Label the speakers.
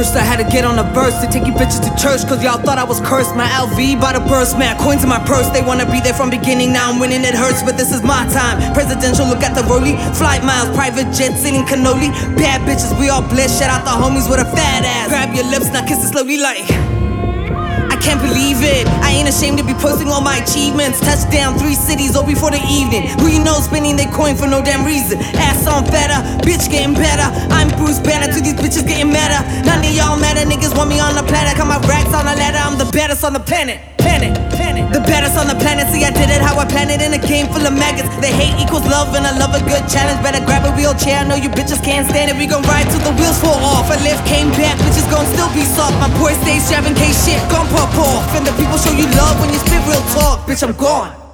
Speaker 1: First I had to get on a verse to take you bitches to church, cause y'all thought I was cursed. My LV by the burst, man, coins in my purse. They wanna be there from beginning, now I'm winning, it hurts, but this is my time. Presidential, look at the rollie, flight miles, private jets, eating cannoli. Bad bitches, we all blessed, shout out the homies with a fat ass. Grab your lips, now kiss it slowly like I can't believe it. I ain't ashamed to be posting all my achievements. Touchdown 3 cities all before the evening. Who you know spending their coin for no damn reason? Ass on better, bitch getting better. I'm Bruce Banner to these bitches getting madder. None of y'all matter, niggas want me on the planet. Got my racks on the ladder, I'm the baddest on the planet. The baddest on the planet, see I did it how I planned it. In a game full of maggots, the hate equals love and I love a good challenge. Better grab a wheelchair, I know you bitches can't stand it. We gon' ride till the wheels fall off. I lift, came back, bitches gon' still be soft. My boy stays strapped in case shit gon' pop off. And the people show you love when you spit real talk, bitch I'm gone.